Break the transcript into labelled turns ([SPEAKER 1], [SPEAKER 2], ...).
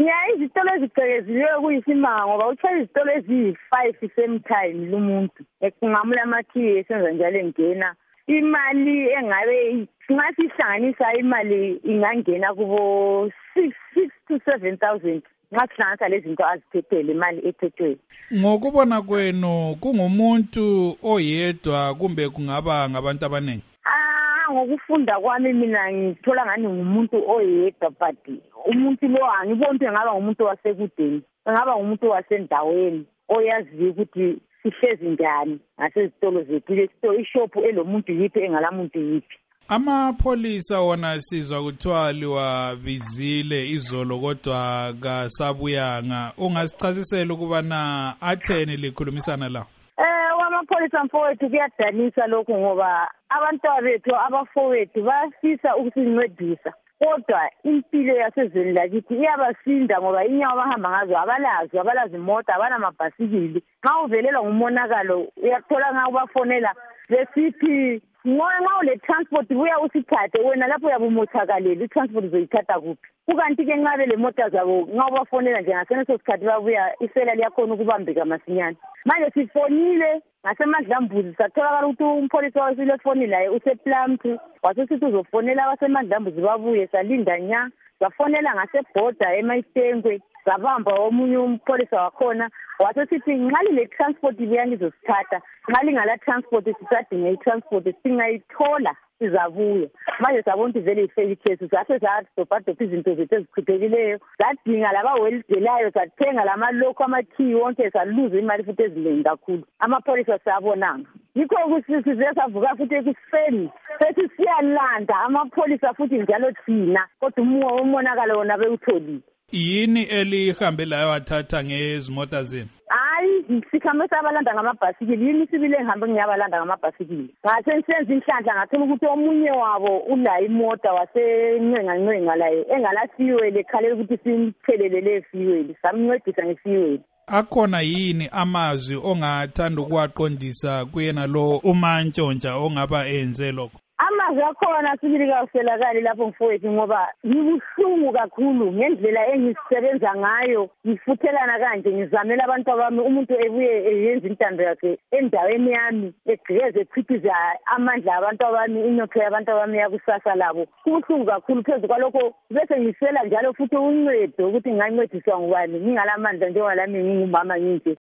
[SPEAKER 1] izitolo ezigqekezileyo kuyisimanga ngoba utshela izitolo eziyi-5 same time lumuntu ekungamula amakhiye esenza njalo engena imali engabe nxa sihlanganisa imali ingangena kubo 6 to 7,000 nxa sihlanganisa lezi zinto azithethele imali ethethweyo.
[SPEAKER 2] Ngokubona kwenu kungumuntu oyedwa kumbe kungaba ngabantu abaningi?
[SPEAKER 1] Ngokufunda kwami mina ngithola ngani ngumuntu oyedwa but umuntu lo angiboni ukuthi engaba ngumuntu wasekudeni, engaba ngumuntu wasendaweni oyaziyo ukuthi sihlezi njani ngasezitolo zethu ishophu elomuntu yiphi engalamuntu yiphi.
[SPEAKER 2] Amapholisa wona sizwa kuthiwa liwabizile izolo kodwa kasabuyanga. Ungasichasisela ukubana atheni likhulumisana la?
[SPEAKER 1] Amapholisa mfowethu kuyadanisa lokho ngoba abantwana bethu abafowethu bafisa ukusincedisa kodwa impilo yasezweni lakithi iyabasinda ngoba inyawo abahamba ngazo abalazi imota abanamabhasikili. Nxa uvelelwa ngumonakalo uyathola nxa ubafonela besithi nxa ule transport buya usithathe wena lapho uyabumotshakaleli i-transport uzoyithatha kuphi. Kukanti-ke nxa belemota zabo nxa ubafonela nje ngaseneso sikhathi babuya isela liyakhona ukubambeka masinyane. Manje sifonile ngasemadlambuzi satholakala ukuthi umpholisa wasilefoni laye usePlumtree wasesithi uzofonela abasemadlambuzi babuye salinda nya safonela ngasebhoda eMayisenkwe sabamba omunye umpholisa wakhona wasesithi nxa lile-transport liyani izosithatha nxa lingala transport sisadinga i-transport singayithola sizabuya. Manje sabona ukuthi vele i-fake case sase sadobhadobha izinto zethu ezichiphekileyo sadinga labawelidelayo sathenga lamalokhu amakhiyi wonke saluza imali futhi eziningi kakhulu. Amapholisa sabonanga yikho ukuthi size savuka futhi ekuseni sethi siyalanda amapholisa futhi njalo thina kodwa umonakalo wona bewutholile.
[SPEAKER 2] Yini elihambe layo wathatha ngezimota zenu?
[SPEAKER 1] Hayi sikhambe sabalanda ngamabhasikili yini sibile ngihambe ngiyabalanda ngamabhasikili. Ngasensenza inhlanhla ngathola ukuthi omunye wabo ulayo imota wasencenga laye engalasiwele ekhalela ukuthi simthelelele fuel samncedisa ngefuel.
[SPEAKER 2] Akhona yini amazwi ongathanda ukuwaqondisa kuyena lo umantshontsha ongaba enze lokho?
[SPEAKER 1] Amazwi akhona sibili kaselakali lapho mfowethu ngoba ngibuhlungu kakhulu ngendlela engisebenza ngayo ngifuthelana kanje ngizamela abantu bami umuntu ebuye eyenza intando yakhe endaweni yami egqekeze echithiza amandla abantu bami inotho yabantu bami yakusasa labo. Kubuhlungu kakhulu phezu kwalokho bese ngisela njalo futhi uncedo ukuthi ngingancediswa ngubani ngingalamandla njengalami ngingumama nginje